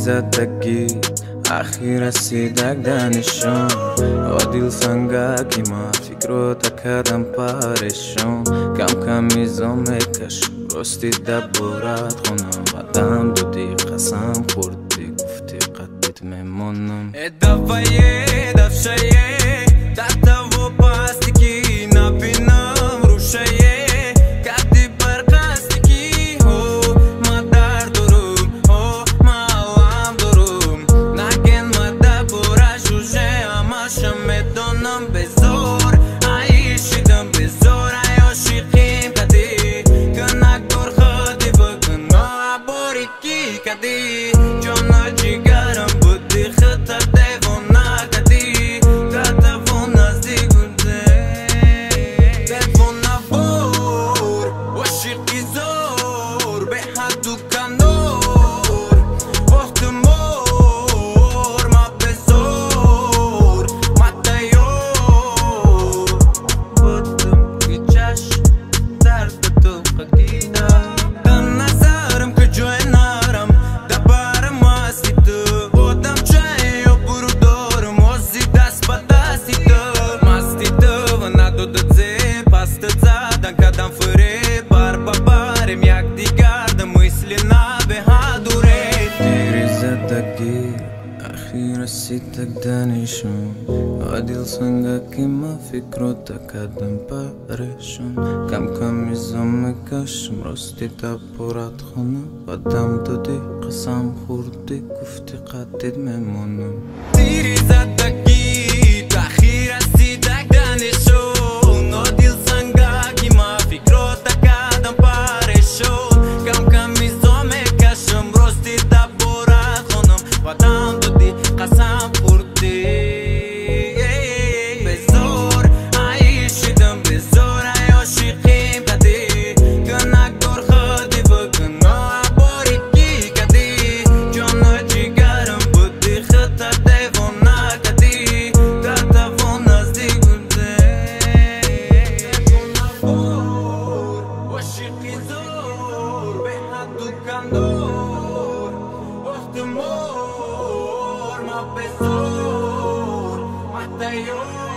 زدگی اخیر رسیدک دانشون عادل سنگاکی ما فکر تکردم پارشون کم کمیزم کش راستی دبورت خونم آدم دودی قسم خوردی گفتی قدت میمونم دفعه دفشایه دتا و پاستیکی نبینم روشایه کدی برقاستیکی هو ما در دروم هو ما هم دروم نگن ما دبورا جوجه اماشم میدونم بزور عیشیدم بزور عیاشیقیم کدی کنک دور خودی بکن عبوری کی کدی جانا جیگرم بودی خطا دیونا کدی تلفون نزدیک بوده تلفون نبور وشیقی زور به حد و کنور وقت مور ما بزور ما دیور بودم که چشم درد تو قگیدم دم نظرم که جوی نارم دبارم آسی تو بودم چای و برو دارم وزی دست با دستی تو مستی تو و ندودت زی پست زدن کدم فریب بار با بارم یک دیگر мысли نبهادوره دیری زدگی اخیر رسیدک دانشون عادل سنگاکی ما فکر تکردم پارشون کم کمیزم کشم راستی دبورت خونم آدم دودی قسم خوردی گفتی قدت میمونم دیری زدگی اخیر رسیدک دانشون عادل سنگاکی ما فکر تکردم پارشون کم کمیزم کشم راستی دبورت خونم آدم دودی قسم خوردی بزور عیشیدم بزور عیاشیقیم کدی کنک دور خودی بکن عبوری کی کدی جانا جیگرم بودی خطا دیونا کدی تلفون نزدیک بوده تلفون نبور وشیقی زور به حد و کندور وقت مور ما بزور ما دیور